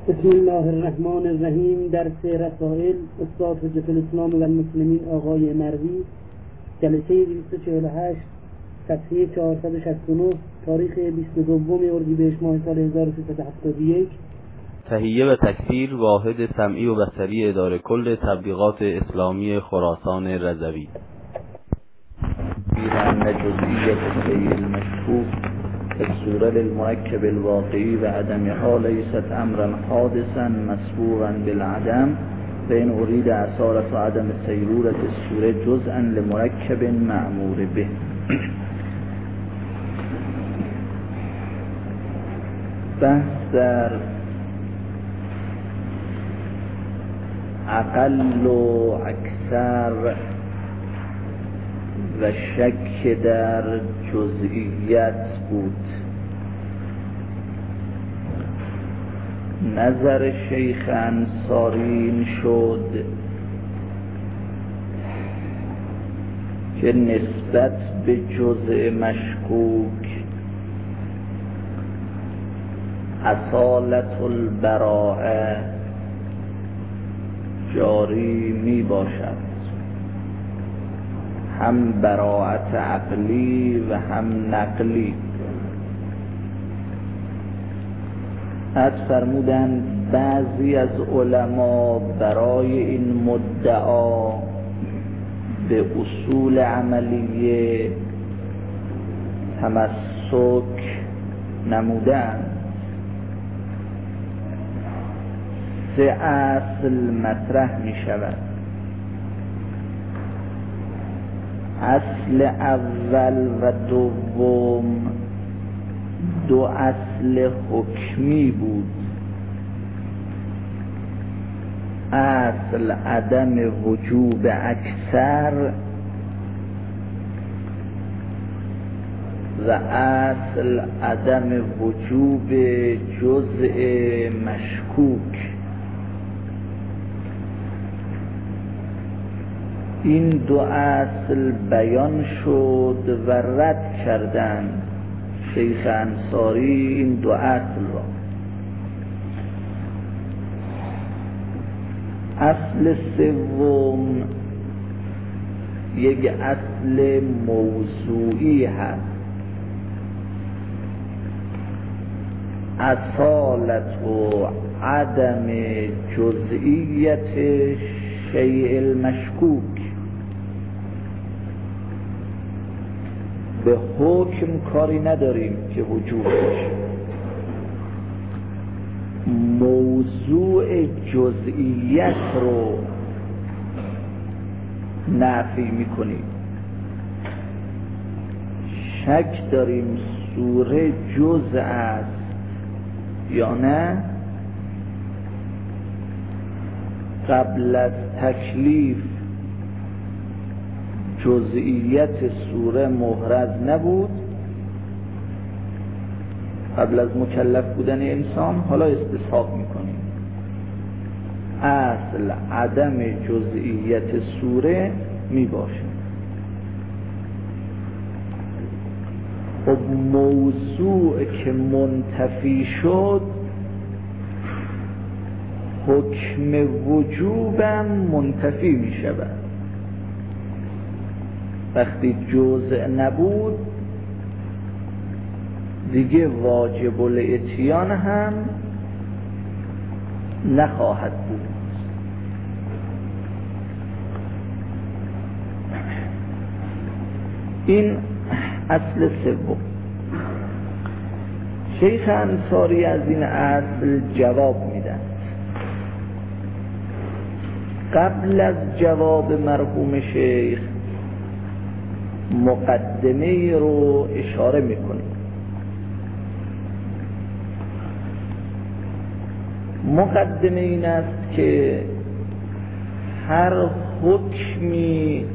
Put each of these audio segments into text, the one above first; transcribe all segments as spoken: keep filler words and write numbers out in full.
بسم الله الرحمن الرحیم. درس رسائل استاد حجت الاسلام و المسلمین آقای مروی، جلسه دویست و چهل و هشت، صفحه چهارصد و شصت و نه، تاریخ بیست و دو اردیبهشت ماه سال هزار و سیصد و هفتاد و یک. تهیه و تکثیر واحد سمعی و بصری اداره کل تبلیغات اسلامی خراسان رضوی. أن جزئية الشيء المشكوك الصورة للمركب الواقعي وعدمها ليست أمرا حادثا مسبوقا بالعدم، فإن أريد أصالة عدم سيرورة الصورة جزءا لمركب مأمور به. بحث در اقل و اکثر و شک در جزئیت بود. نظر شیخ انصاری شد که نسبت به جزء مشکوک اصالت البراءه جاری می باشد، هم براءت عقلی و هم نقلی. از فرمودند بعضی از علما برای این مدعا به اصول عملیه تمسک نمودند. سه اصل مطرح می شود. اصل اول و دوم دو اصل حکمی بود. اصل عدم وجوب اکثر و اصل عدم وجوب جزء مشکوک. این دو اصل بیان شد و رد کردند شیخ انصاری این دو اصل را. اصل سوم یک اصل موضوعی هست. اصالت و عدم جزئیت شیء المشکوک. به حکم کاری نداریم که وجود باشه، موضوع جزئیت رو نفی میکنیم. شک داریم سوره جزء است یا نه. قبل از تکلیف جزئیت سوره محرز نبود، قبل از مکلف بودن انسان. حالا استصحاب میکنیم. اصل عدم جزئیت سوره میباشه. خب موضوع که منتفی شد حکم وجوبم منتفی میشود. وقتی جزء نبود دیگه واجب الاتیان هم نخواهد بود. این اصل سوم. شیخ انصاری از این اصل جواب میدن. قبل از جواب مرحوم شیخ مقدمه رو اشاره میکنیم. مقدمه این است که هر حکمی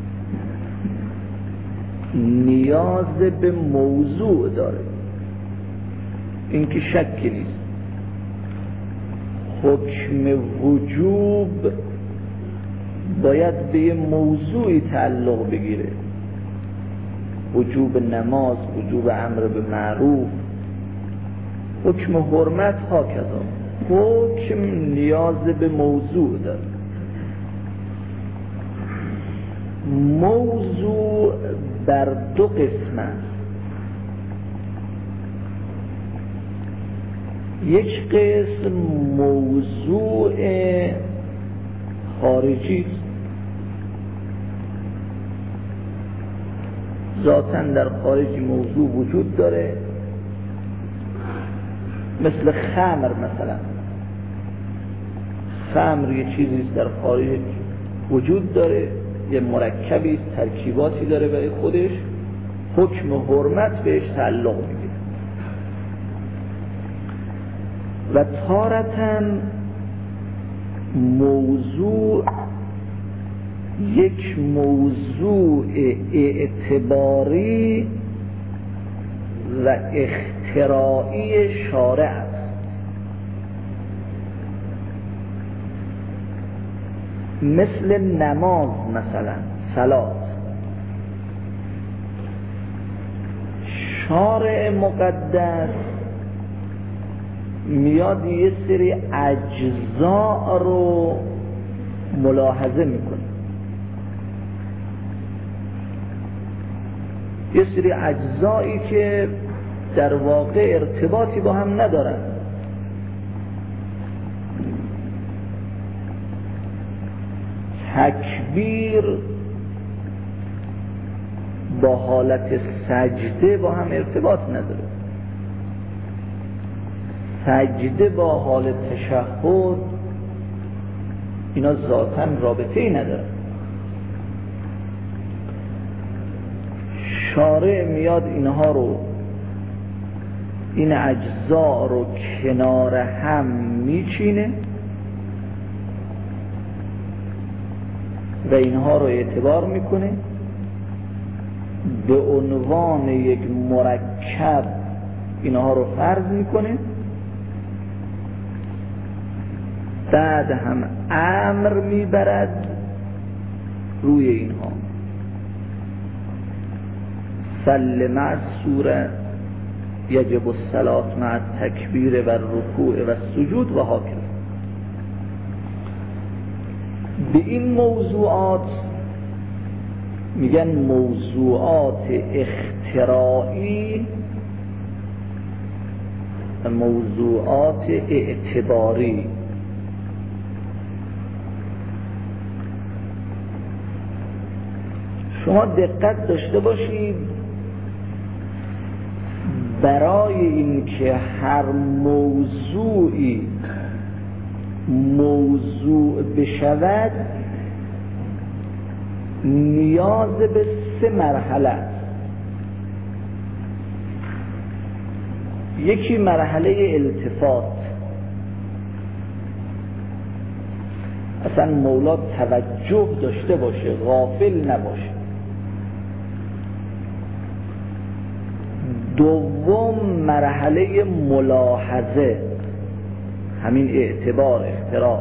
نیاز به موضوع داره، این که شکی نیست. حکم وجوب باید به موضوعی تعلق بگیره. وجوب نماز، وجوب امر به معروف، حکم حرمت ها کذا. حکم نیاز به موضوع داره. موضوع بر دو قسم است. یک قسم موضوع خارجی است، ذاتاً در خارج موضوع وجود داره، مثل خمر مثلا. خمر یه چیزی است در خارج وجود داره، یه مرکبی است، ترکیباتی داره برای خودش، حکم حرمت بهش تعلق میگیره. و تارتاً موضوع یک موضوع اعتباری و اختراعی شارع است. مثل نماز مثلا، صلات. شارع مقدس میاد یه سری اجزاء رو ملاحظه میکنه، یه سری اجزایی که در واقع ارتباطی با هم ندارن. تکبیر با حالت سجده با هم ارتباط نداره، سجده با حالت تشهد اینا ذاتاً رابطه ای نداره. شارع میاد اینها رو، این اجزا رو کنار هم میچینه و اینها رو اعتبار میکنه، به عنوان یک مرکب اینها رو فرض میکنه، بعد هم امر میبرد روی اینها. صل مع السوره یجب الصلاة مع التکبیر و الرکوع و السجود و هاکذا. به این موضوعات میگن موضوعات اختراعی و موضوعات اعتباری. شما دقت داشته باشید، برای اینکه هر موضوعی موضوع بشود نیاز به سه مرحله است. یکی مرحله التفات، اصلا مولا توجه داشته باشه، غافل نباشه. دوم مرحله ملاحظه، همین اعتبار اختراع.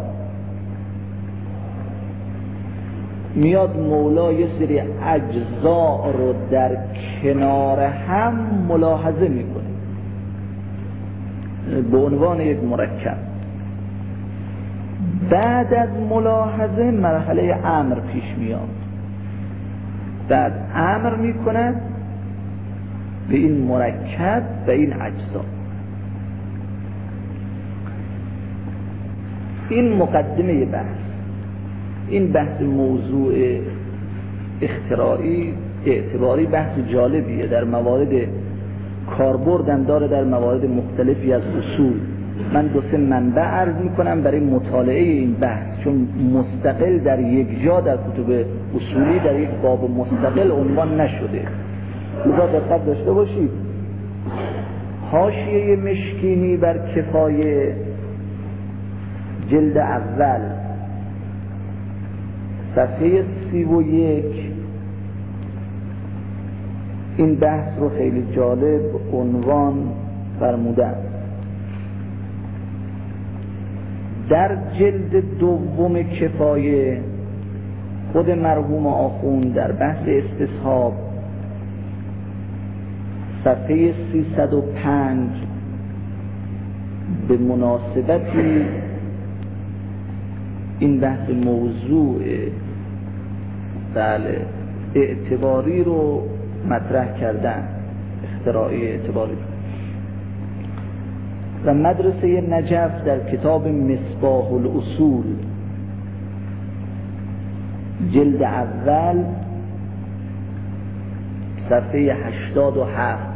میاد مولا یه سری اجزا رو در کنار هم ملاحظه میکنه به عنوان یک مرکب. بعد از ملاحظه مرحله امر پیش میاد، بعد امر میکنه به این مرکب و این اجزا. این مقدمه بحث. این بحث موضوع اختراعی اعتباری بحث جالبیه، در موارد کاربردم داره، در موارد مختلفی از اصول. من دو سه منبع عرض میکنم برای مطالعه این بحث، چون مستقل در یک جا در کتب اصولی در یک باب مستقل عنوان نشده. لذا دقت داشته باشید. حاشیه مشکینی بر کفایه جلد اول صفحه سی و یک این بحث رو خیلی جالب عنوان فرموده است. در جلد دوم کفایه خود مرحوم آخوند در بحث استصحاب صفحه سیصد و پنج به مناسبتی این بحث موضوع بله اعتباری رو مطرح کردن، اختراعی اعتباری رو. و مدرسه نجف در کتاب مصباح الاصول جلد اول صفحه هشتاد و هفت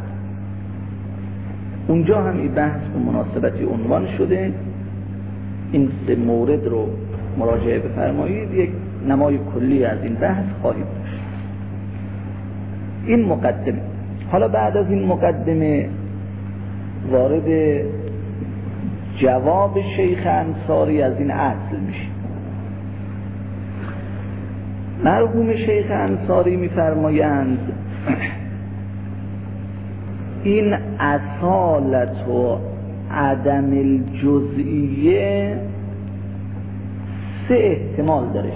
اونجا هم این بحث به مناسبتی عنوان شده. این سه مورد رو مراجعه بفرمایید، یک نمای کلی از این بحث خواهید داشت. این مقدمه. حالا بعد از این مقدمه وارد جواب شیخ انصاری از این اصل میشه. مرحوم شیخ انصاری میفرمایند این اصالت و عدم الجزئیه سه احتمال داره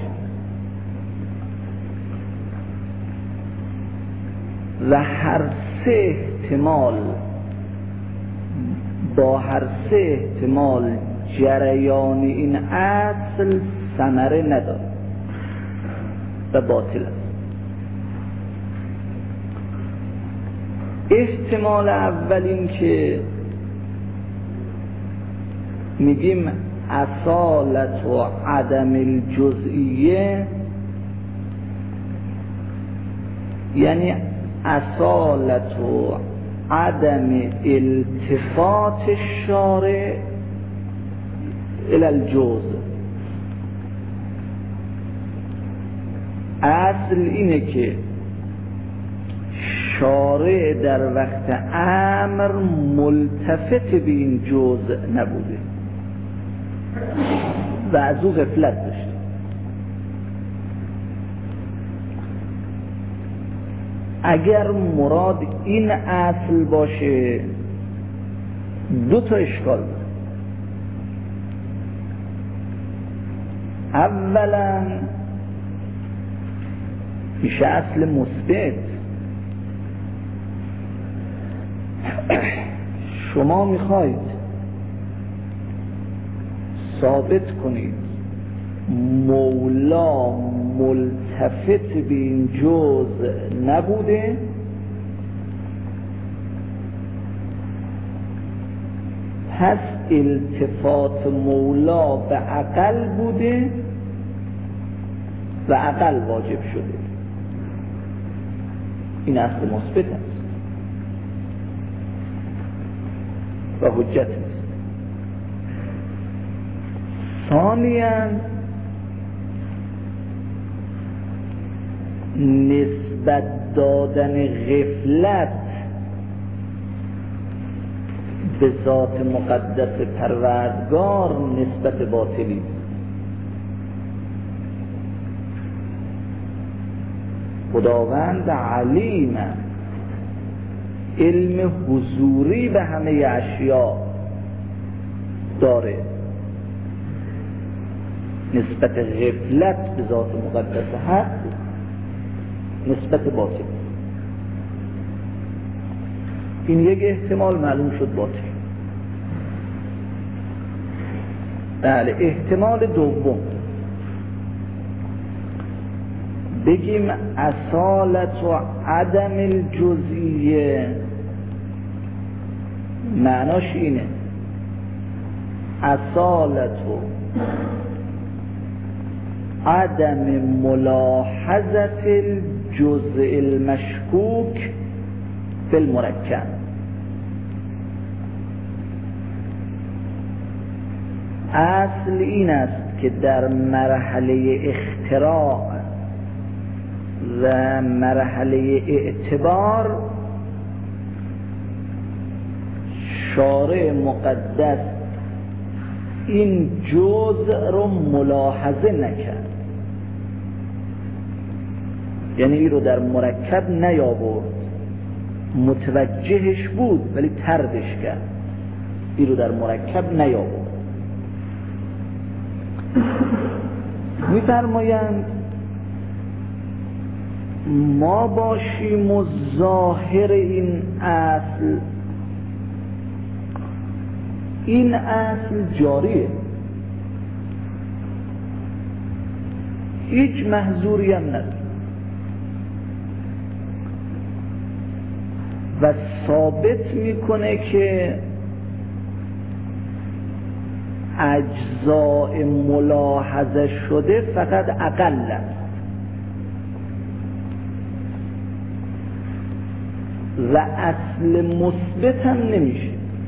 و هر سه احتمال با هر سه احتمال جریان این اصل ثمره نداره و باطل است. احتمال اول این که میگیم اصالت و عدم الجزئیه، یعنی اصالت و عدم التفات الشارع الى الجزء. اصل اینه که شارع در وقت امر ملتفت به این جزء نبوده و از او غفلت داشته. اگر مراد این اصل باشه دو تا اشکال داره. اولا میشه اصل مثبت. شما میخواید ثابت کنید مولا ملتفت به این جزء نبوده، پس التفات مولا به عقل بوده و عقل واجب شده. این اصل مثبت است و حجت است. ثانیاً نسبت دادن غفلت به ذات مقدس پروردگار نسبت باطلی. خداوند علیم، علم حضوری به همه اشیاء داره. نسبت غفلت به ذات مقدس هست نسبت باطل. این یک احتمال معلوم شد باطل. بله، احتمال دوم بگیم اصالت و عدم الجزئیه، معناش اینه اصالت و عدم ملاحظت الجزء المشکوک فی المرکب. اصل این است که در مرحله اختراع و مرحله اعتبار شارع مقدس این جزء رو ملاحظه نکرد، یعنی این رو در مرکب نیاورد، متوجهش بود ولی طردش کرد، این رو در مرکب نیاورد. می‌فرمایند ما باشیم و ظاهر این اصل این اصل جاریه، هیچ محظوری هم نداره و ثابت میکنه که اجزاء ملاحظه شده فقط اقل است و اصل مثبت هم نمیشه.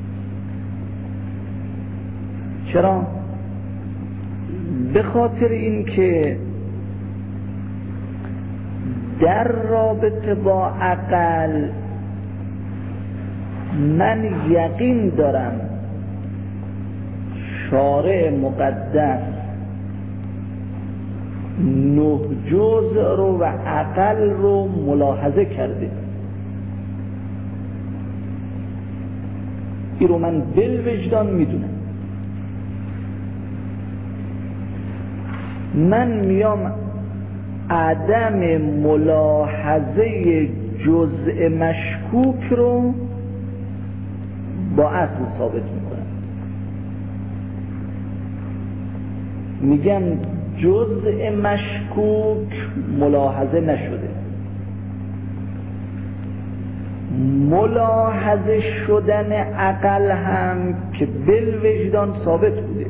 چرا؟ به خاطر این که در رابطه با عقل من یقین دارم شارع مقدس نه جزء رو و عقل رو ملاحظه کرده، این رو من بالوجدان میدونم. من میام عدم ملاحظه جزء مشکوک رو با اصل ثابت میکنم، میگم جزء مشکوک ملاحظه نشده، ملاحظه شدن عقل هم که بالوجدان ثابت بوده.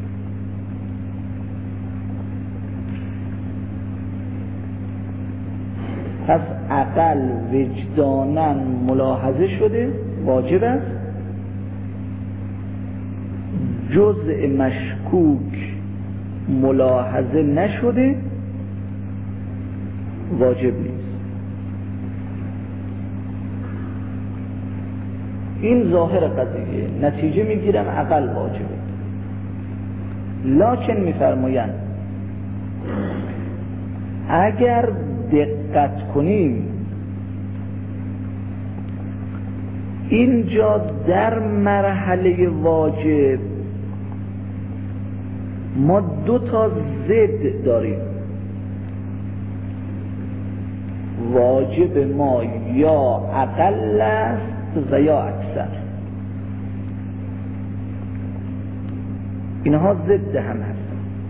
پس عقل وجداناً ملاحظه شده، واجب است. جزء مشکوک ملاحظه نشده، واجب نیست. این ظاهر قضیه، نتیجه میگیرم عقل واجبه. لکن میفرمایند اگر دقت کنیم اینجا در مرحله واجب ما دو تا ضد داریم. واجب ما یا اقل است و یا اکثر، اینها ضد هم هست.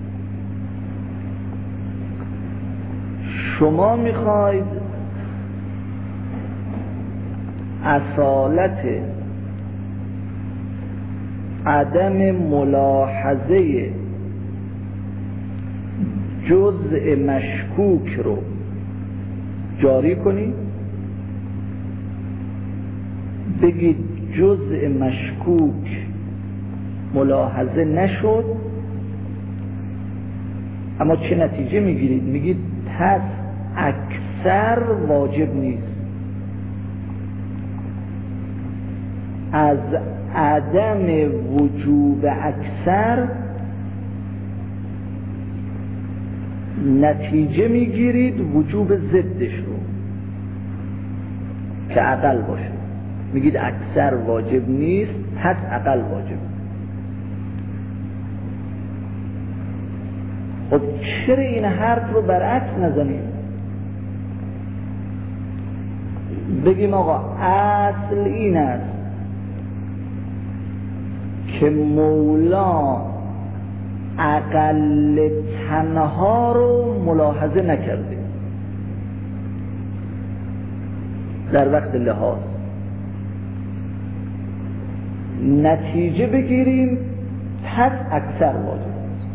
شما میخواید اصالت عدم ملاحظه جزء مشکوک رو جاری کنید، بگید جزء مشکوک ملاحظه نشد، اما چه نتیجه میگیرید؟ میگید پس اکثر واجب نیست. از عدم وجوب اکثر نتیجه میگیرید وجوب ضدش رو که عقل باشه. میگید اکثر واجب نیست، پس عقل واجب. خب چرا این حرف رو برعکس نزنیم؟ بگیم آقا اصل این است که مولا اقل تنها رو ملاحظه نکرده در وقت لحاظ. نتیجه بگیریم پس اکثر واجب.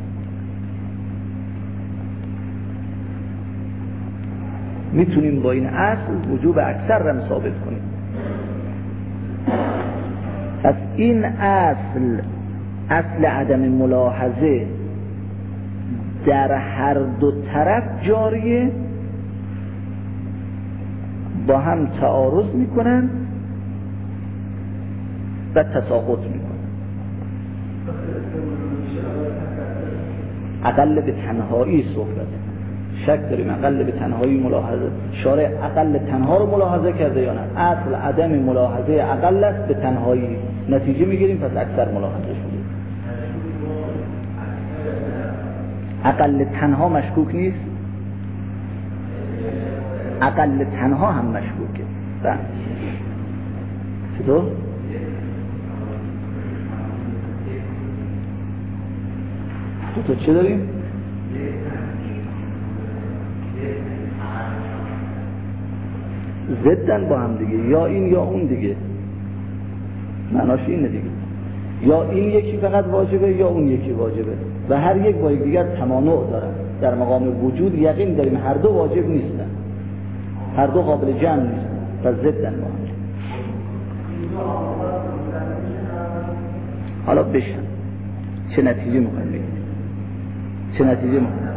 میتونیم با این اصل وجوب اکثر رو ثابت کنیم. پس این اصل اصل عدم ملاحظه در هر دو طرف جاریه، با هم تعارض میکنن و تساقط میکنن. اقل به تنهایی صحبت، شک داریم اقل به تنهایی ملاحظه، شارع اقل تنها رو ملاحظه کرده یا نه؟ اصل عدم ملاحظه اقل است به تنهایی، نتیجه میگیریم پس اکثر ملاحظه شده. اقل تنها مشکوک نیست، اقل تنها هم مشکوکه. چطور؟ دو تا چه داریم؟ ضدن با هم دیگه، یا این یا اون دیگه، معناش اینه دیگه، یا این یکی فقط واجبه یا اون یکی واجبه و هر یک با یکدیگر تمانع دارن. در مقام وجود یقین داریم هر دو واجب نیستن، هر دو قابل جمع نیستن، پس ضدن با هم. حالا بشن چه نتیجه میخوایم بگیم؟ چه نتیجه میخوایم؟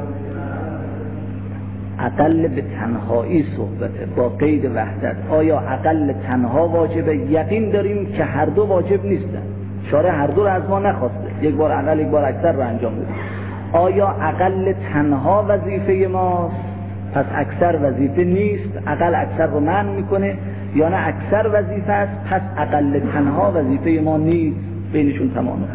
اقل به تنهایی صحبته با قید وحدت. آیا اقل تنها واجبه؟ یقین داریم که هر دو واجب نیستن، شارع هر دو رو از ما نخواسته، یک بار اقل یک بار اکثر رو انجام بده. آیا اقل تنها وظیفه ماست پس اکثر وظیفه نیست، اقل اکثر رو منع میکنه، یا نه اکثر وظیفه است پس اقل تنها وظیفه ما نیست؟ بینشون تمام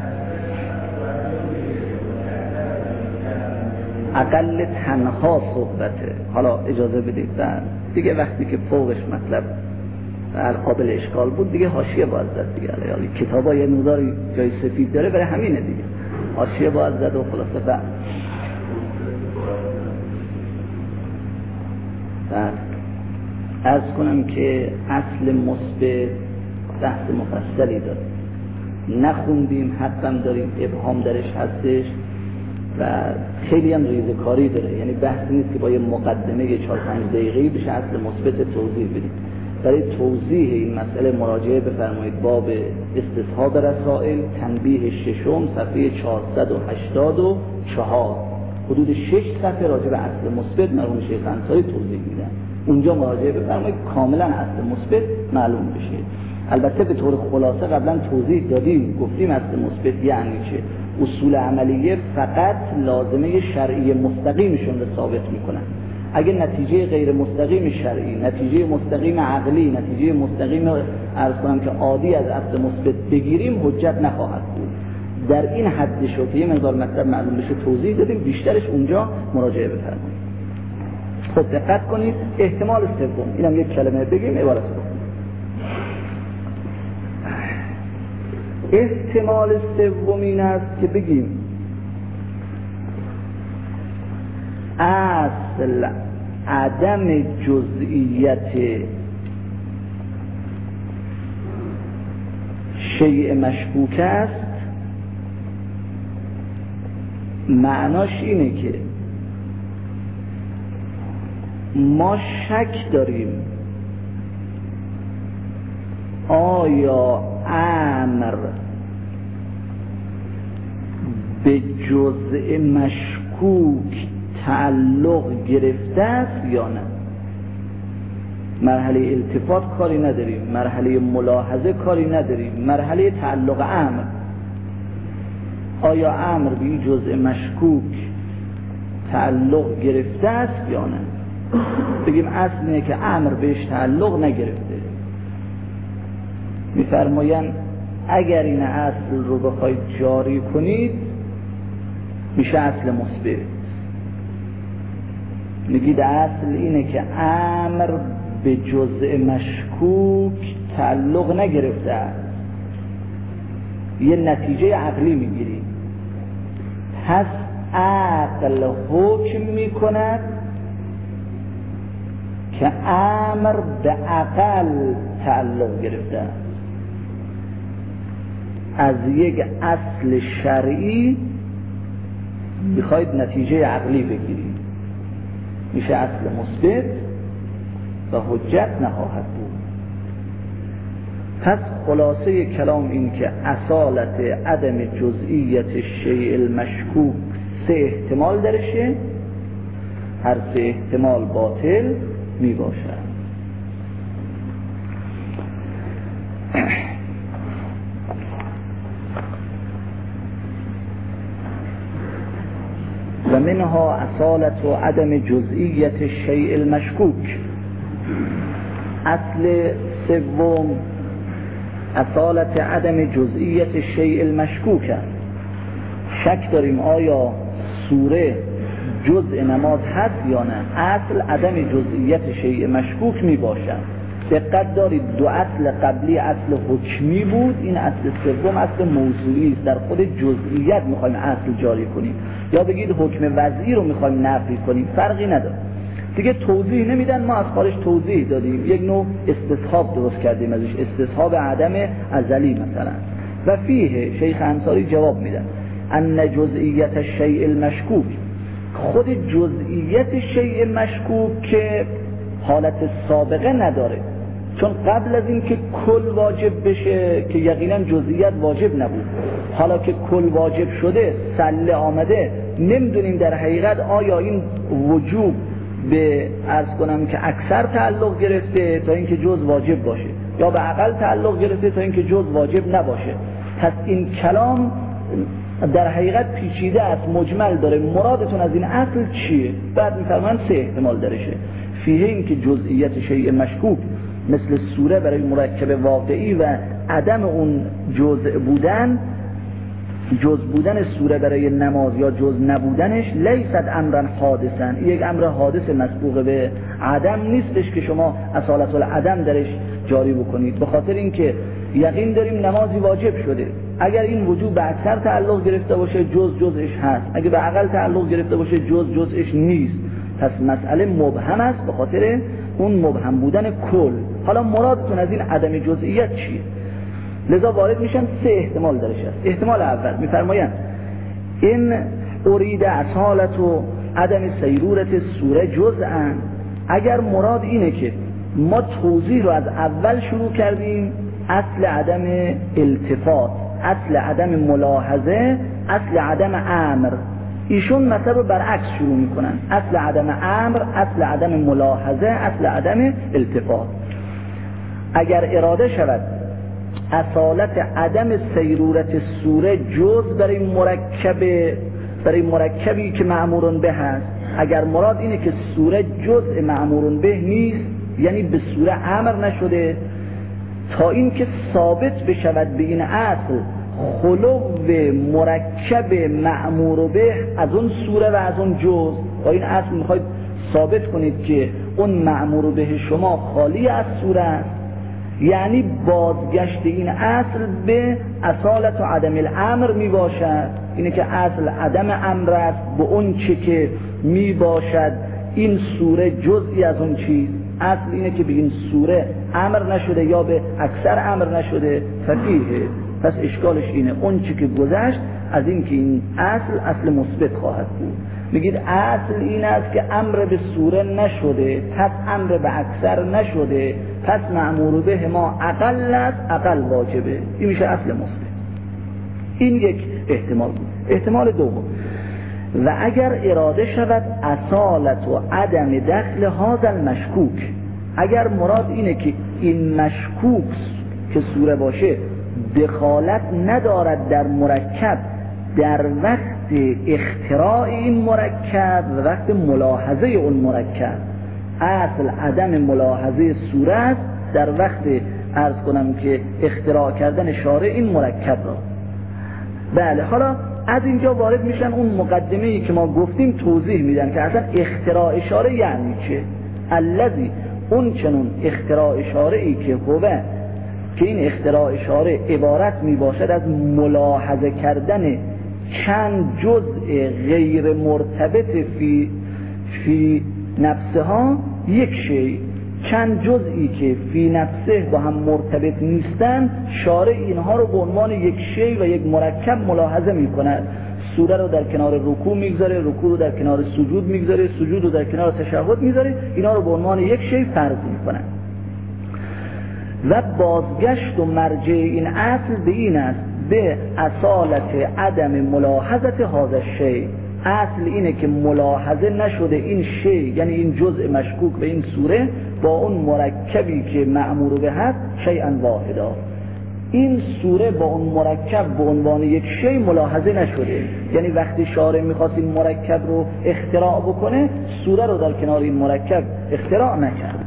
اقل تنها صحبته. حالا اجازه بدید بعد دیگه وقتی که فوقش مطلب در قابل اشکال بود دیگه حاشیه باید زد دیگه. یعنی کتابا یه مقداری جای سفید داره برای همینه دیگه، حاشیه باید زد و خلاصه بعد بعد عرض کنم که اصل مثبت بحث مفصلی داره، نخوندیم، حتما داریم، ابهام درش هستش و خیلی هم ریزه کاری داره. یعنی بحث نیست که با یه مقدمه چهار پنج دقیقه‌ای بشه اصل مثبت توضیح بدیم. برای توضیح این مسئله مراجعه بفرمایید باب استصحاب رسائل تنبیه ششم صفحه چهارصد و هشتاد و چهار، حدود شش صفحه راجع به اصل مثبت مرحوم شیخ انصاری توضیح میدن. اونجا مراجعه بفرمایید کاملا اصل مثبت معلوم بشه. البته به طور خلاصه قبلا توضیح دادیم، گفتیم اصل مثبت یعنی چه. اصول عملیه فقط لازمه شرعی مستقیمشون رو ثابت میکنن. اگه نتیجه غیر مستقیم شرعی، نتیجه مستقیم عقلی، نتیجه مستقیم عرض کنم که عادی از اصل مثبت بگیریم حجت نخواهد بود. در این حد شد یه مقدار مطلب معلوم بشه توضیح دادیم، بیشترش اونجا مراجعه بفرمایید. خب دقت کنید. احتمال سوم، اینم یک کلمه بگیم عبارت کنیم. احتمال سوم این است که بگیم اصل عدم جزئیت شیء مشکوک است. معناش اینه که ما شک داریم آیا امر به جزء مشکوک تعلق گرفته است یا نه. مرحله التفات کاری نداریم، مرحله ملاحظه کاری نداریم، مرحله تعلق امر، آیا امر به این جزء مشکوک تعلق گرفته است یا نه. بگیم اصل اینه که امر بهش تعلق نگرفته. میفرمایند اگر این اصل رو بخواید جاری کنید میشه اصل مثبت. میگید اصل اینه که امر به جزء مشکوک تعلق نگرفته است، یه نتیجه عقلی میگیرید. پس عقل حکم میکند که امر به عقل تعلق گرفته است. از یک اصل شرعی میخواید نتیجه عقلی بگیرید، میشه اصل مثبت و حجت نخواهد بود. پس خلاصه کلام این که اصالت عدم جزئیت شیء المشکوک سه احتمال درشه، هر سه احتمال باطل می باشد. و منها اصالت و عدم جزئیت شیء المشکوک. اصل سوم اصالت عدم جزئیت شیء المشکوک است. شک داریم آیا سوره جزء نماز هست یا نه. اصل عدم جزئیت شیء مشکوک می باشد. دقت دارید دو اصل قبلی اصل حکمی بود، این اصل سوم اصل موضوعی است. در خود جزئیت میخوایم اصل جاری کنیم، یا بگید حکم وضعی رو میخوایم نفی کنیم، فرقی نداره. دیگه توضیح نمیدن، ما از خارج توضیح دادیم، یک نوع استصحاب درست کردیم ازش، استصحاب عدم ازلی مثلا. و فیه شیخ انصاری جواب میدن ان جزئیت الشیء المشکوک، خود جزئیت شیء مشکوک که حالت سابقه نداره، چون قبل از این که کل واجب بشه که یقینا جزئیات واجب نبود، حالا که کل واجب شده سله آمده، نمیدونیم در حقیقت آیا این وجوب به عرض کنم که اکثر تعلق گرفته تا اینکه جز واجب باشه، یا به اقل تعلق گرفته تا اینکه جز واجب نباشه. پس این کلام در حقیقت پیچیده است، مجمل داره. مرادتون از این اصل چیه؟ بعد میفرمایند سه احتمال درشه. فیه این که جزئیت شیء مشکوک مثل سوره برای مرکب واقعی و عدم اون جزء بودن، جز بودن سوره برای نماز یا جز نبودنش لیست امرا حادثا، یک امر حادث مسبوق به عدم نیستش که شما اصالت العدم درش جاری بکنید. به خاطر اینکه یقین داریم نمازی واجب شده، اگر این وجوب به اکثر تعلق گرفته باشه جز جزش هست، اگر به اقل تعلق گرفته باشه جز جزش نیست. پس مسئله مبهم است به خاطر اون مبهم بودن کل. حالا مرادتون از این عدم جزئیت چیه؟ لذا وارد میشن سه احتمال درش هست. احتمال اول میفرمایند این ارید اصالت و عدم سیرورت سوره جزءا، اگر مراد اینه که ما توضیح رو از اول شروع کردیم، اصل عدم التفات، اصل عدم ملاحظه، اصل عدم امر، ایشون مثلا رو برعکس شروع میکنن، اصل عدم امر، اصل عدم ملاحظه، اصل عدم التفات. اگر اراده شود اصالت عدم سیرورت سوره جز برای مرکب برای مرکبی که مأمورون به هست، اگر مراد اینه که سوره جزء مأمورون به نیست، یعنی به سوره امر نشده، تا این که ثابت بشود به این اصل خلو مرکب مأمور به از اون سوره و از اون جز، با این اصل میخواید ثابت کنید که اون مأمور به شما خالی از سوره است، یعنی بازگشت این اصل به اصالت و عدم الامر می باشد. اینه که اصل عدم امر است، به اون چه که می باشد این سوره جزئی از اون چیز. اصل اینه که به این سوره امر نشده یا به اکثر امر نشده، فقیه. پس اشکالش اینه اون چه که گذشت از این که این اصل اصل مثبت خواهد بود. میگید اصل این است که امر به سوره نشده، پس امر به اکثر نشده، پس مأمور به ما اقل است، اقل واجبه. این میشه اصل مثبت. این یک احتمال بود. احتمال دوم، و اگر اراده شود اصالت و عدم دخل هذا المشکوک، اگر مراد اینه که این مشکوک که سوره باشه دخالت ندارد در مرکب در وقت اختراع این مرکب و وقت ملاحظه اون مرکب، اصل عدم ملاحظه سوره است در وقت عرض کنم که اختراع کردن شارع این مرکب را. بله، حالا از اینجا وارد میشن اون مقدمه‌ای که ما گفتیم، توضیح میدن که اصلا اختراع شارع یعنی چه. الذی، اون چنون اختراع شارعی که هوه، که این اختراع شارع عبارت می باشد از ملاحظه کردن چند جزء غیر مرتبط فی فی نفسها یک شی، چند جزئی که فی نفسه با هم مرتبط نیستن، شارع اینها رو به عنوان یک شی و یک مرکب ملاحظه می کند. سوره رو در کنار رکوع میگذاره، رکوع رو در کنار سجود میگذاره، سجود رو در کنار تشهد میذاره، اینا رو به عنوان یک شی فرض میکنن. و بازگشت و مرجع این اصل به این است، به اصالت عدم ملاحظت هذا الشیء. اصل اینه که ملاحظه نشده این شی، یعنی این جزء مشکوک به این سوره با اون مرکبی که مأمور به هست شیئا واحدا. این سوره با اون مرکب به عنوان یک شی ملاحظه نشده، یعنی وقتی شارع میخواست این مرکب رو اختراع بکنه، سوره رو در کنار این مرکب اختراع نکرد.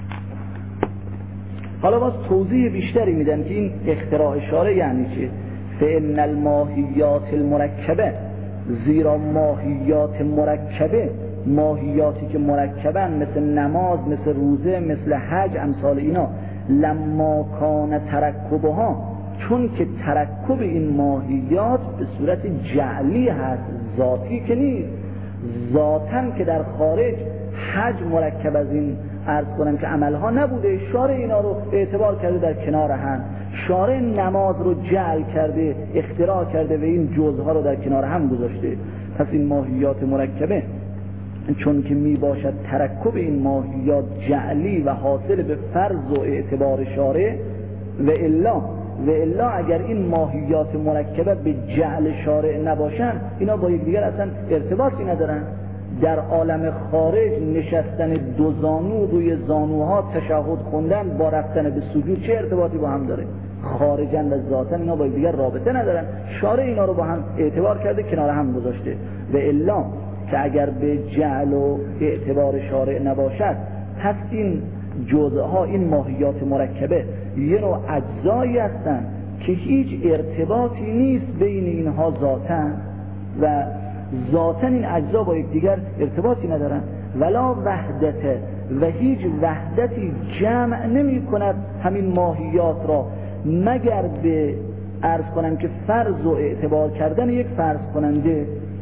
حالا باز توضیح بیشتری میدن که این اختراع شارع یعنی چه. فإن الماهیات المرکبه، زیرا ماهیات مرکبه، ماهیاتی که مرکبن مثل نماز، مثل روزه، مثل حج، امثال اینا، لما کان ترکبها، چون که ترکب این ماهیات به صورت جعلی هست، ذاتی که نیست. ذاتن که در خارج حج مرکب از این عرض کنم که عملها نبوده، شارع اینا رو اعتبار کرده در کنار هم، شارع نماز رو جعل کرده، اختراع کرده و این جزها رو در کنار هم گذاشته. پس این ماهیات مرکبه چون که می باشد ترکب این ماهیات جعلی و حاصل به فرض و اعتبار شارع، و الا و الا اگر این ماهیات مرکبه به جعل شارع نباشن، اینا با یکدیگر اصلا ارتباطی ندارن. در عالم خارج نشستن دو زانو روی زانوها، تشهد خوندن با رفتن به سجود چه ارتباطی با هم داره؟ خارجا و ذاتا اینا با یکدیگر رابطه ندارن. شارع اینا رو با هم اعتبار کرده، کنار هم گذاشته. و الا که اگر به جعل و اعتبار شارع نباشد، پس این جزءها، این ماهیات مرکبه یه نوع اجزایی هستن که هیچ ارتباطی نیست بین اینها ذاتاً، و ذاتاً این اجزا با یکدیگر ارتباطی ندارن. ولا وحدت، و هیچ وحدتی جمع نمی کند همین ماهیات را، مگر به عرض کنم که فرض و اعتبار کردن یک فرض کننده.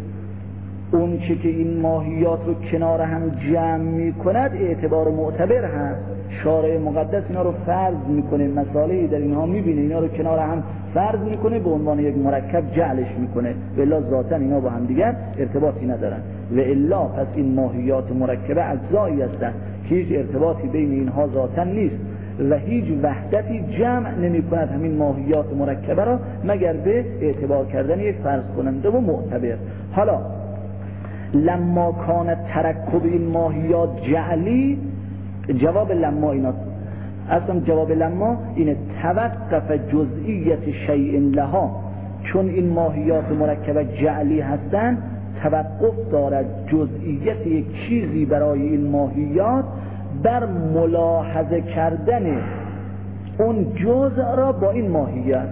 اون چه که این ماهیات رو کنار هم جمع می کند اعتبار معتبر هست. شارع مقدس اینا رو فرض میکنه، مسائلی در اینها میبینه، اینا رو کنار هم فرض میکنه، به عنوان یک مرکب جعلش میکنه، و الا ذاتن اینا با هم دیگر ارتباطی ندارن. و الا پس این ماهیات مرکبه اجزایی هستند که هیچ ارتباطی بین اینها ذاتن نیست و هیچ وحدتی جمع نمی کند همین ماهیات مرکبه را، مگر به اعتبار کردن یک فرض کننده و معتبر. حالا لما کان ترکب این ماهیات جعلی، جواب لما اینا اصلا جواب لما اینه توقف جزئیت شیء لها، چون این ماهیات مرکبه جعلی هستن، توقف دارد جزئیت یک چیزی برای این ماهیات بر ملاحظه کردن اون جزء را با این ماهیت.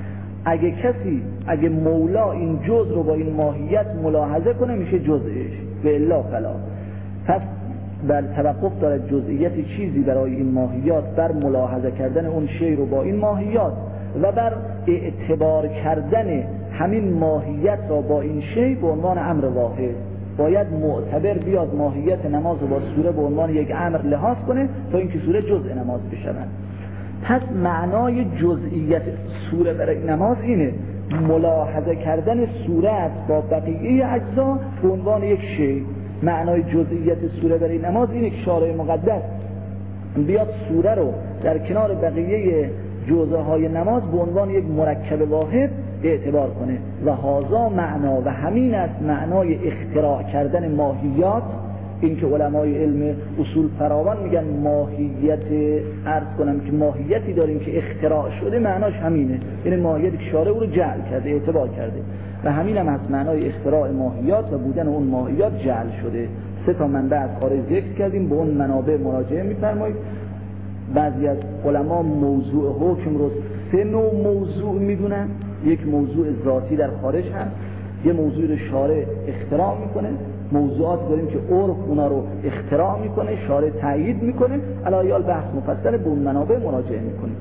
اگه کسی اگه مولا این جزء رو با این ماهیت ملاحظه کنه میشه جزءش، و الا فلا. پس بر توقف دارد جزئیت چیزی برای این ماهیات بر ملاحظه کردن اون شی رو با این ماهیات و بر اعتبار کردن همین ماهیت را با این شی به عنوان امر واحد. باید معتبر بیاد ماهیت نماز رو با سوره به عنوان یک امر لحاظ کنه تا اینکه سوره جزء نماز بشود. پس معنای جزئیت سوره برای نماز اینه ملاحظه کردن صورت با بقیه اجزا به عنوان یک شی. معنای جزئیت سوره برای نماز اینه که شارع مقدس بیاد سوره رو در کنار بقیه جزء های نماز به عنوان یک مرکب واحد اعتبار کنه. و هذا معنا، و همین است معنای اختراع کردن ماهیات. این که علمای علم اصول فراوان میگن ماهیت، عرض کنم که ماهیتی داریم که اختراع شده، معناش همینه، یعنی ماهیتی که شارع رو جعل کرده، اعتبار کرده، و همین هم هست معنای اختراع ماهیات و بودن اون ماهیات جعل شده. سه تا منبع از خارج ذکر کردیم، به اون منابع مراجعه می‌فرمایید. بعضی از علما موضوع حکم رو سه نوع موضوع میدونن. یک موضوع ذاتی در خارج هست، یه موضوع رو شارع اختراع میکنه، موضوعات داریم که عرف اونا رو اختراع میکنه، شارع تایید میکنه، علایال بحث مفصل به اون منابع مراجعه میکنیم.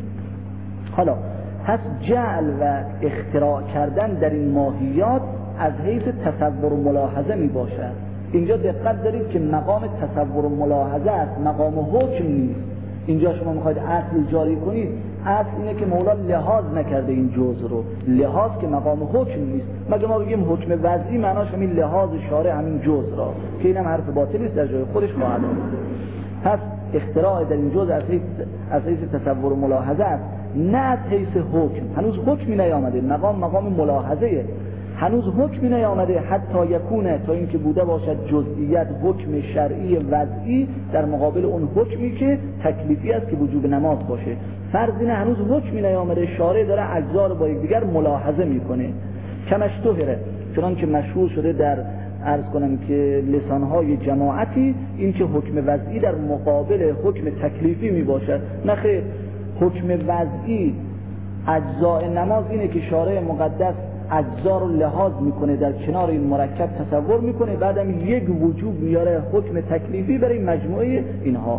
حالا پس جعل و اختراع کردن در این ماهیات از حیث تصور و ملاحظه می باشد. اینجا دقت دارید که مقام تصور و ملاحظه است، مقام حکم نیست. اینجا شما میخواید اصل جاری کنید، اصل اینه که مولا لحاظ نکرده این جزء رو، لحاظ که مقام حکم نیست. مگه ما بگیم حکم وضعی معناش همین لحاظ شارع همین جزء را، که اینم حرف باطلی است، در جای خودش خواهد آمد. پس اختراع در این جزء از حیث از حیث تصور و ملاحظه است، نه از حیث حکم. هنوز حکمی نیامده، مقام مقام ملاحظه، هنوز حکمی نیامده. حتی یکونه، تا اینکه بوده باشد جزئیت حکم شرعی وضعی در مقابل اون حکمی که تکلیفی است که وجوب نماز باشه. فرض اینه هنوز حکمی نیامده، شارع داره اجزا رو با یکدیگر ملاحظه میکنه. کمش طهره، چنان که مشهور شده در عرض کنم که لسانهای جماعتی، این که حکم وضعی در مقابل حکم تکلیفی می باشد. نخیر، حکم وضعی اجزاء نماز اینه که شارع مقدس اجزا رو لحاظ میکنه، در کنار این مرکب تصور میکنه، بعدم یک وجوب میاره حکم تکلیفی برای مجموعه اینها.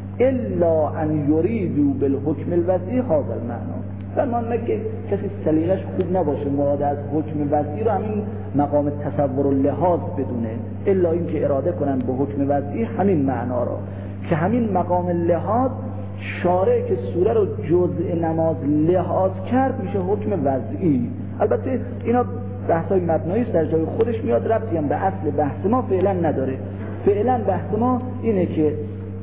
الا ان یریدوا بالحکم الوضعی هذا المعنی. فرمان که کسی سلیقش خوب نباشه مراد از حکم وضعی رو همین مقام تصور و لحاظ بدونه، الا این که اراده کنن به حکم وضعی همین معنا رو، که همین مقام لحاظ شارع که سوره رو جزء نماز لحاظ کرد میشه حکم وضعی. البته اینا بحثای مبنایی است، در جای خودش میاد، ربطی هم به اصل بحث ما فعلا نداره. فعلا بحث ما اینه که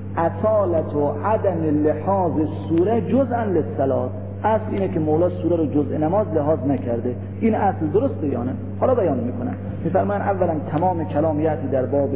اصالت و عدم لحاظ سوره جزءا للصلات. اصل اینه که مولا سوره رو جزء نماز لحاظ نکرده. این اصل درسته یا نه؟ حالا بیان میکنم. میفرمان اولا تمام کلام یعتی در باب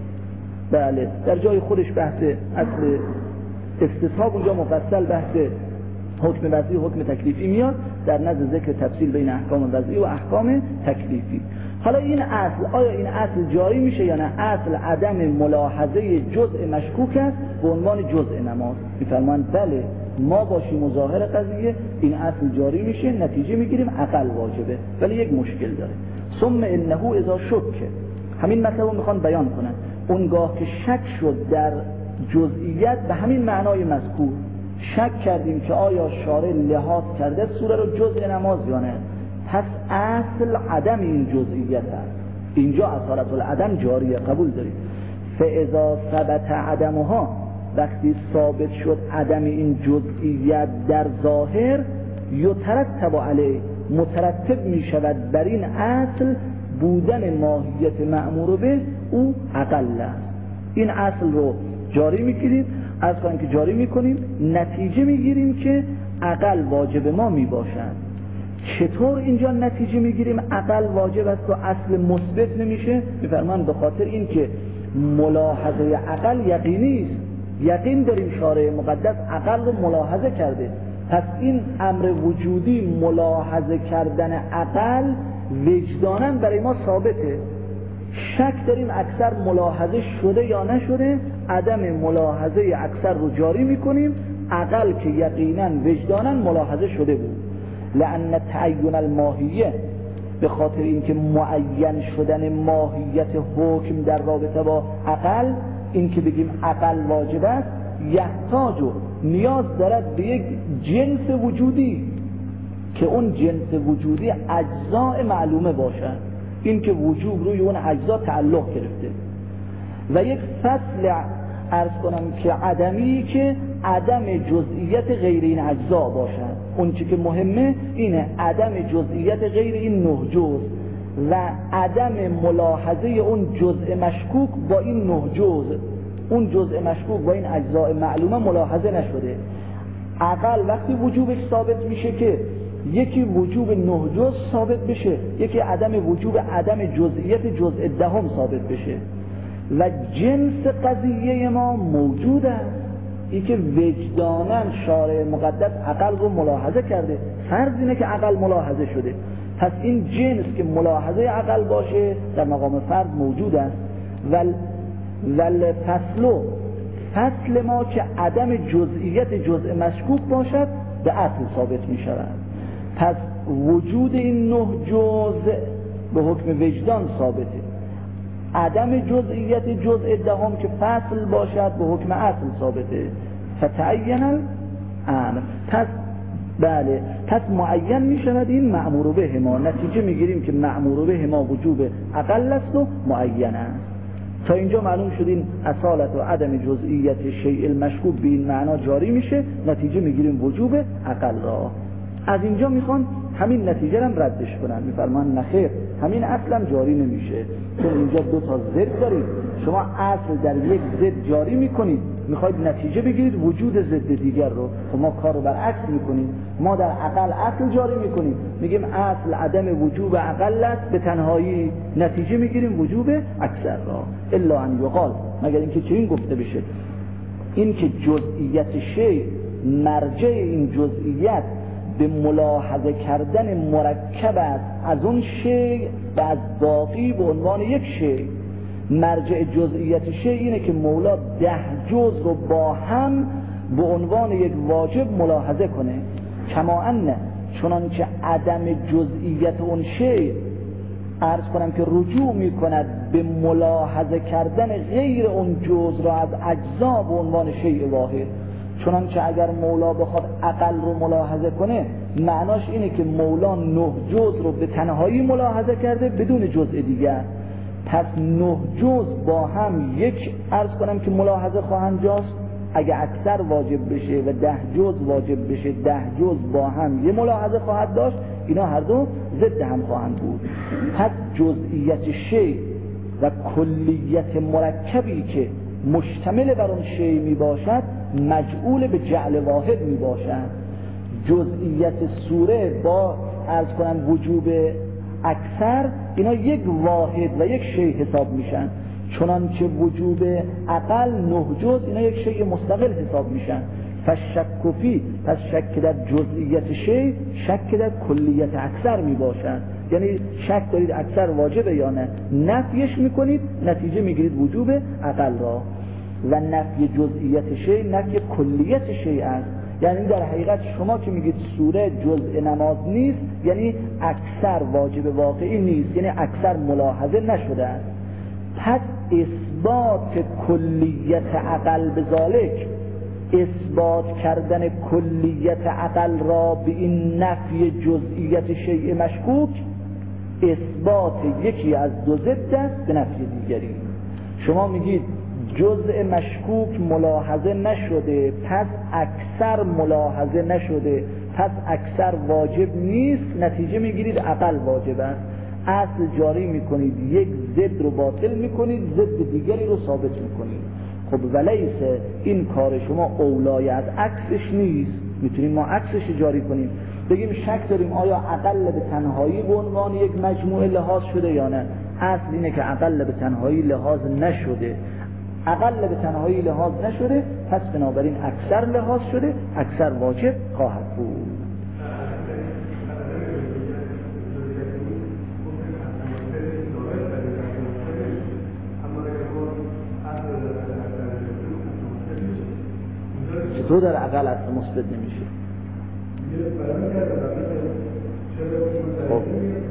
بله در جای خودش بحث اصل استصحاب، اونجا مفصل بحث حکم وضعی و حکم تکلیفی میاد در نزد ذکر تفصیل بین احکام وضعی و احکام تکلیفی. حالا این اصل آیا این اصل جاری میشه یا نه؟ اصل عدم ملاحظه جزء مشکوک است به عنوان جزء نماز. میفرمان بله ما باشیم مظاهر قضیه این اصل جاری میشه، نتیجه میگیریم عقل واجبه، ولی یک مشکل داره. ثم انه اذا شک، همین مطلب رو میخوان بیان کنن، اونگاه که شک شد در جزئیات به همین معنای مذکور، شک کردیم که آیا شارع لحاظ کرده سوره رو جزء نماز یا نه، پس اصل عدم این جزئیت است. اینجا اصالت العدم جاریه، قبول دارید. فاذا ثبت عدمها، وقتی ثابت شد عدم این جزئیت در ظاهر، یترتب علیه، مترتب می شود بر این اصل بودن ماهیت مأمور به او اقل است. این اصل رو جاری میگیریم، از کنیم که جاری میکنیم، نتیجه میگیریم که اقل واجب ما میباشد. چطور اینجا نتیجه میگیریم اقل واجب است و اصل مثبت نمیشه؟ میفرمان به خاطر این که ملاحظه اقل یقینی است، یقین داریم شارع مقدس اقل رو ملاحظه کرده، پس این امر وجودی ملاحظه کردن اقل وجداناً برای ما ثابته. شک داریم اکثر ملاحظه شده یا نشده، عدم ملاحظه اکثر رو جاری میکنیم، اقل که یقیناً وجداناً ملاحظه شده بود. لأن تعین الماهیه، به خاطر اینکه معین شدن ماهیت حکم در رابطه با اقل، این که بگیم اقل واجب است، یحتاج و نیاز دارد به یک جنس وجودی که اون جنس وجودی اجزاء معلومه باشد، این که وجوب روی اون اجزا تعلق گرفته، و یک فصل عرض کنم که عدمی که عدم جزئیت غیر این اجزا باشد. اون چی که مهمه اینه عدم جزئیت غیر این نه جز و عدم ملاحظه اون جزء مشکوک با این نه جز. اون جزء مشکوک با این اجزاء معلومه ملاحظه نشده. اقل وقتی وجوبش ثابت میشه که یکی وجوب نه جز ثابت بشه، یکی عدم وجوب عدم جزئیت جزء دهم ثابت بشه، و جنس قضیه ما موجود است، این که وجداناً شارع مقدس عقل رو ملاحظه کرده، فرض اینه که عقل ملاحظه شده، پس این جنس که ملاحظه عقل باشه در مقام فرض موجود است. ول ول فصل فصل ما که عدم جزئیت جزء مشکوک باشد به اصل ثابت می شود. پس وجود این نه جزء به حکم وجدان ثابته، عدم جزئیت جزء دهم که فصل باشد به حکم اصل ثابته. فتعین الامر، پس بله پس معین می شود این مأمور به ما، نتیجه می گیریم که مأمور به ما وجوب اقل است و معین است. تا اینجا معلوم شد این اصالت و عدم جزئیت شیء المشکوک به این معنا جاری میشه، نتیجه میگیریم وجوب اقل را. از اینجا میخوان همین نتیجه هم ردش کنن، میفرمان نخیر همین اصلا جاری نمیشه، چون اینجا دو تا ضد دارید، شما اصل در یک ضد جاری میکنید، میخواید نتیجه بگیرید وجود ضد دیگر رو، و ما کار رو برعکس میکنیم، ما در اقل اصل جاری میکنیم، میگیم اصل عدم وجوب اقل است به تنهایی، نتیجه میگیریم وجوب اکثر را. الا ان یقال، مگر اینکه چنین گفته بشه این که جزئیت شی مرجع این جزئیت به ملاحظه کردن مرکب است از اون شی و از باقی به عنوان یک شی. مرجع جزئیت شی اینه که مولا ده جز رو با هم به عنوان یک واجب ملاحظه کنه، کما ان چنانچه عدم جزئیت اون شیء عرض کنم که رجوع می کند به ملاحظه کردن غیر اون جزء را از اجزا به عنوان شیء واحد. چنانچه اگر مولا بخواد عقل رو ملاحظه کنه معناش اینه که مولا نه جزء رو به تنهایی ملاحظه کرده بدون جزء دیگر، پس نه جزء با هم یک عرض کنم که ملاحظه خواهند جاست. اگه اکثر واجب بشه و ده جزء واجب بشه ده جزء با هم یه ملاحظه خواهد داشت، اینا هر دو ضد هم خواهند بود. پس جزئیت شیء و کلیت مرکبی که مشتمل بر اون شیء می باشد مجعول به جعل واحد می باشد. جزئیت سوره با عرض کنم وجوب اکثر اینا یک واحد و یک شیء حساب میشن، چنانچه وجوب اقل نه جزء اینا یک شیء مستقل حساب میشن. فشک فی، پس شک در جزئیت شیء شک در کلیت اکثر می باشد. یعنی شک دارید اکثر واجبه یا نه، نفیش میکنید نتیجه میگیرید وجوب اقل را. و نفی جزئیت شیء نفی کلیت شیء است. یعنی در حقیقت شما که میگید سوره جزء نماز نیست یعنی اکثر واجب واقعی نیست، یعنی اکثر ملاحظه نشده است. پس اثبات کلیت عقل به ذالک، اثبات کردن کلیت عقل را به این نفی جزئیت شیء مشکوک اثبات یکی از دو ضد است به نفی دیگری. شما میگید جزء مشکوک ملاحظه نشده پس اکثر ملاحظه نشده پس اکثر واجب نیست، نتیجه میگیرید عقل واجب است. اصل جاری میکنید، یک ضد رو باطل میکنید، ضد دیگری رو ثابت میکنید. خب ولیسه این کار شما اولای از عکسش نیست. میتونیم ما عکسش جاری کنیم، بگیم شک داریم آیا عقل به تنهایی به عنوان یک مجموعه لحاظ شده یا نه. اصل اینه که عقل به تنهایی لحاظ نشده، عقل به تنهایی لحاظ نشده، پس بنابراین اکثر لحاظ شده، اکثر واجب خواهد بود. چطور در عقل اصل مثبت نمیشه؟ خب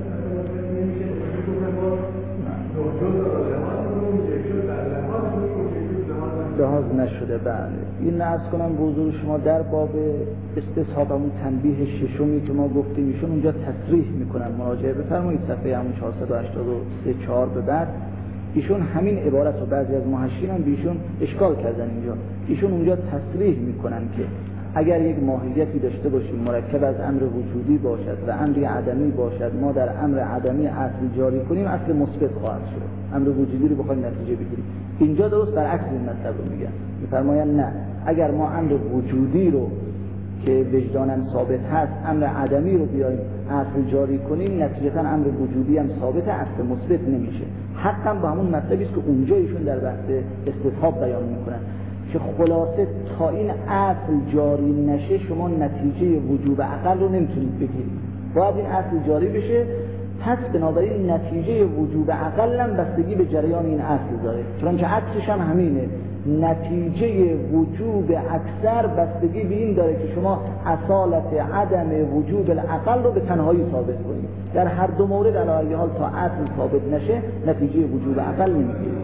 لحاظ نشده. بله این عرض کنم به حضور شما در باب استصحاب همون تنبیه ششمی که ما گفتیم ایشون اونجا تصریح میکنن، مراجعه بفرمایید صفحه همون چهارصد و هشتاد و سه چهار به بعد. ایشون همین عبارت رو بعضی از محشرین هم به ایشون اشکال کردن. اینجا ایشون اونجا تصریح میکنن که اگر یک ماهیتی داشته باشیم مرکب از امر وجودی باشد و امر عدمی باشد، ما در امر عدمی اصل جاری کنیم اصل مثبت خواهد شد، امر وجودی رو بخوایم نتیجه بگیریم. اینجا درست برعکس این مطلب رو میگن، میفرمایند نه، اگر ما امر وجودی رو که وجداناً ثابت هست امر عدمی رو بیایم اصل جاری کنیم، نتیجتاً امر وجودی هم ثابت اصل مثبت نمیشه. حقا با همون مطلبی است که اونجا ایشون در بحث استصحاب بیان میکنن که خلاصه تا این اصل جاری نشه شما نتیجه وجوب عقل رو نمیتونید بگیرید، باید این اصل جاری بشه. پس بنابراین نتیجه وجوب عقل هم بستگی به جریان این اصل داره، چون عکسش هم همینه. نتیجه وجوب اکثر بستگی به این داره که شما اصالت عدم وجوب العقل رو به تنهایی ثابت کنید. در هر دو مورد علی ای حال تا اصل ثابت نشه نتیجه وجوب عقل نمیگیرید.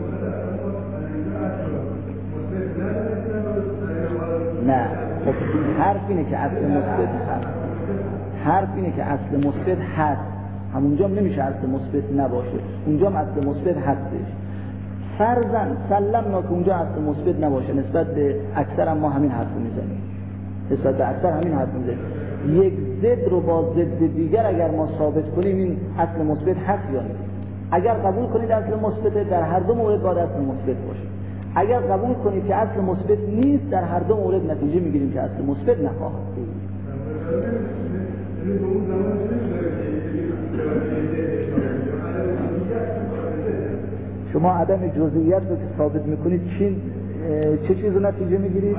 نه خب حرف اینه که اصل مثبت هست، حرف اینه که اصل مثبت هست، همونجا نمیشه اصل مثبت نباشه، اونجا هم اصل مثبت هستش. فرضاً سلمنا که اونجا اصل مثبت نباشه، نسبت به اکثر هم ما همین حرف رو میزنیم، نسبت به اکثر همین حرف میزنیم. یک ضد رو با ضد دیگر اگر ما ثابت کنیم این اصل مثبت هست یا نیست. اگر قبول کنید اصل مثبت، در هر دو مورد باید اصل مثبت باشه. اگر قبول کنید که اصل مثبت نیست، در هر دو مورد نتیجه میگیریم که اصل مثبت نخواهد بود. شما عدم جزئیت رو که ثابت میکنید چی چه چیز رو نتیجه میگیرید؟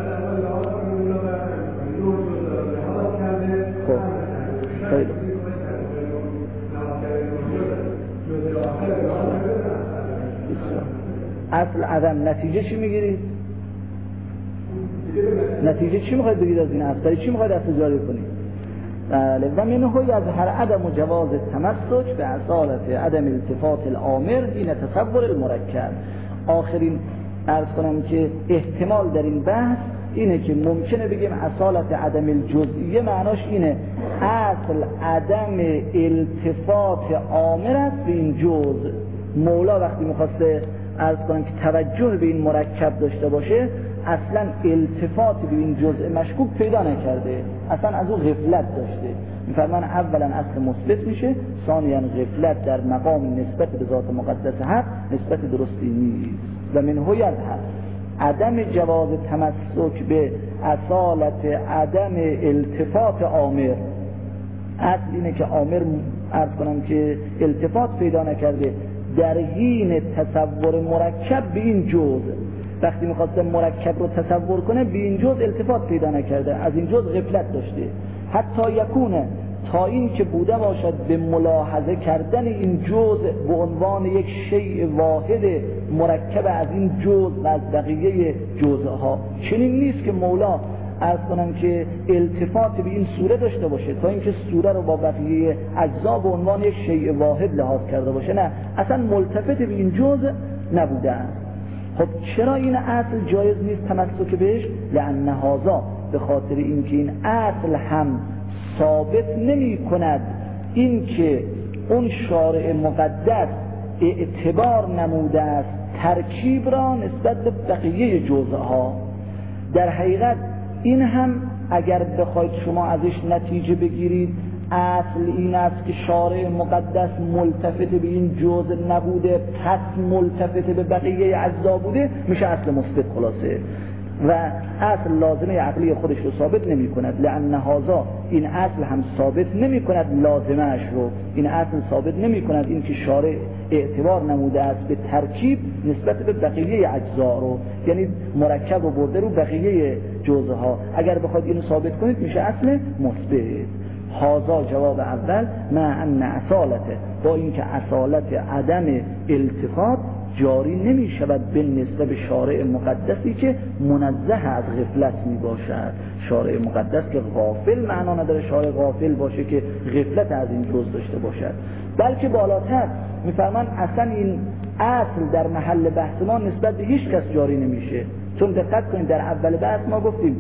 خب خیلی اصل عدم نتیجه چی میگیرید؟ نتیجه چی میخواید بگید از این اصل؟ چی میخواید اصل جاری کنید؟ بله. و منه یظهر عدم جواز تمسک به اصالت عدم التفات الامر این تصور المرکب. آخرین عرض کنم که احتمال در این بحث اینه که ممکنه بگیم اصالت عدم الجزئیه معناش اینه اصل عدم التفات آمر است به این جزء. مولا وقتی میخواسته عرض کنم که توجه به این مرکب داشته باشه اصلا التفات به این جزء مشکوک پیدا نکرده، اصلا از او غفلت داشته. میفرمان اولا اصل مثبت میشه، ثانیا غفلت در مقام نسبت به ذات مقدس حق نسبت درستی نیست. و منه یظهر عدم جواز تمسک به اصالت عدم التفات آمر. اصل اینه که آمر عرض کنم که التفات پیدا نکرده در حین تصور مرکب به این جزء. وقتی میخواسته مرکب رو تصور کنه به این جزء التفات پیدا نکرده، از این جزء غفلت داشته. حتی یکونه تا این که بوده باشد به ملاحظه کردن این جزء به عنوان یک شیء واحد مرکب از این جزء و از بقیه جزءها. چنین نیست که مولا عرض کنم که التفات به این سوره داشته باشه تا اینکه سوره رو با بقیه اجزا به عنوان یک شیء واحد لحاظ کرده باشه، نه، اصلا ملتفت به این جزء نبوده است. خب چرا این اصل جایز نیست تمسک بهش؟ لأن هذا، به خاطر اینکه این اصل هم ثابت نمی کند این که اون شارع مقدس اعتبار نموده است ترکیب را نسبت به بقیه جزءها. در حقیقت این هم اگر بخواید شما ازش نتیجه بگیرید اصل این است که شارع مقدس ملتفت به این جزء نبوده پس ملتفت به بقیه اجزا بوده، میشه اصل مثبت خلاصه. و اصل لازمه عقلی خودش رو ثابت نمی کند. لأن هذا، این اصل هم ثابت نمی کند لازمه اش رو. این اصل ثابت نمی کند این که شارع اعتبار نموده است به ترکیب نسبت به بقیه اجزا رو، یعنی مرکب رو برده رو بقیه جزء ها. اگر بخواید اینو ثابت کنید میشه اصل مثبت. هذا جواب اول، مع ان اصالته، با اینکه اصالت عدم التفات جاری نمی شود به نسبت به شارع مقدسی که منزه از غفلت می باشد. شارع مقدس که غافل معنا نداره شارع غافل باشه که غفلت از این جزء داشته باشد، بلکه بالاتر میفرمان اصلا این اصل در محل بحث ما نسبت به هیچ کس جاری نمیشه. چون دقت کنید در اول بحث ما گفتیم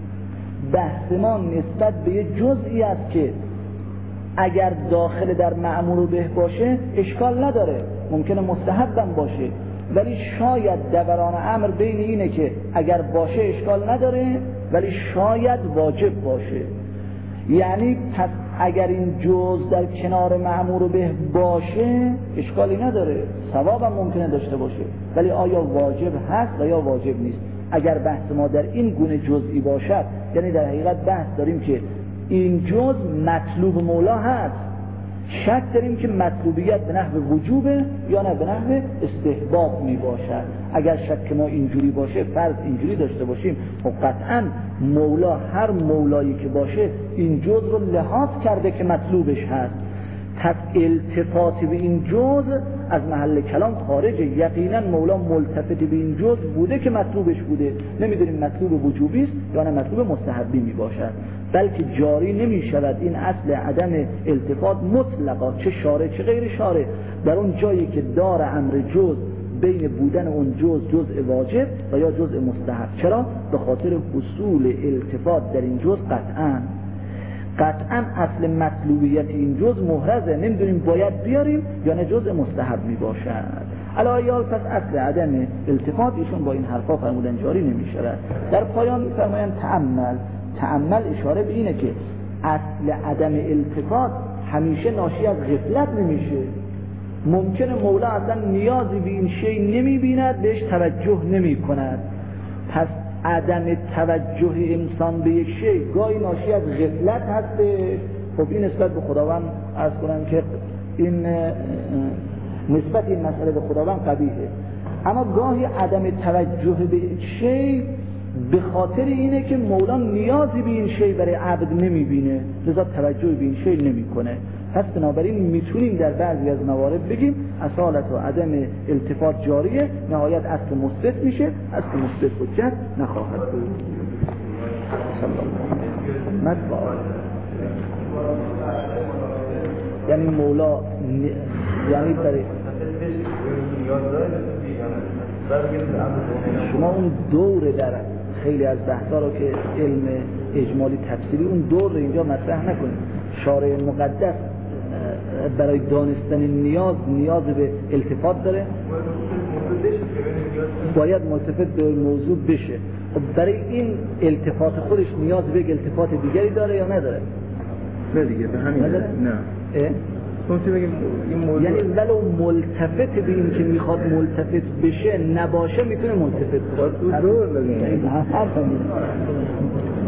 بحث ما نسبت به یه جزئی است که اگر داخل در مأمور به باشه اشکال نداره، ممکنه مستحبم باشه، ولی شاید دوران امر بین اینه که اگر باشه اشکال نداره ولی شاید واجب باشه. یعنی پس اگر این جزء در کنار مأمور به باشه اشکالی نداره، ثوابم ممکنه داشته باشه، ولی آیا واجب هست و یا واجب نیست؟ اگر بحث ما در این گونه جزئی باشد، یعنی در حقیقت بحث داریم که این جزء مطلوب مولا هست، شک داریم که مطلوبیت به نحو وجوبه یا نه به نحو استحباب می باشد. اگر شک ما اینجوری باشه، فرض اینجوری داشته باشیم، خب قطعا مولا هر مولایی که باشه این جزء رو لحاظ کرده که مطلوبش هست، پس التفات به این جزء از محل کلام خارجه. یقینا مولا ملتفت به این جزء بوده که مطلوبش بوده، نمیدونیم مطلوب وجوبی است یا نه مطلوب مستحبی می باشد، بلکه جاری نمی شود این اصل عدم التفات مطلقا، چه شارع چه غیر شارع، در اون جایی که دار امر جزء بین بودن اون جزء جزء واجب و یا جزء مستحب. چرا؟ به خاطر حصول التفات در این جزء قطعا قطعا اصل مطلوبیت این جزء محرزه، نمیدونیم باید بیاریم یا نه جزء مستحب می باشد. علایال پس اصل عدم التفات ایشون با این حرفا فرمودن جاری نمی شود. در پایان می فرمایند تأمل تأمل اشاره به اینه که اصل عدم التفات همیشه ناشی از غفلت نمیشه. ممکنه مولا اصلا نیازی به این شی نمی بیند، بهش توجه نمی کند. پس عدم توجه انسان به یک شی گاهی ناشی از غفلت هسته. خب این نسبت به خداوند عرض کنم که این نسبت این مسئله به خداوند قبیحه. اما گاهی عدم توجه به یک شی به خاطر اینه که مولا نیازی به این شی برای عبد نمیبینه، لذا توجه به این شی نمیکنه. پس بنابراین میتونیم در بعضی از موارد بگیم اصالت و عدم التفات جاریه، نهایت اصل مثبت میشه، اصل مثبت حجت نخواهد بود. صلی الله علیه و آله. یعنی مولا یعنی برای شما اون دور در خیلی از بحثا رو که علم اجمالی تفسیری اون دور رو اینجا مطرح نکنید. شارع مقدس برای دانستن نیاز نیاز به التفات داره، باید ملتفت به موضوع بشه. برای این التفات خودش نیاز به التفات دیگری داره یا نداره؟ نه دیگه به همین نه یعنی ولو ملتفت به این که میخواد ملتفت بشه نباشه میتونه ملتفت بشه.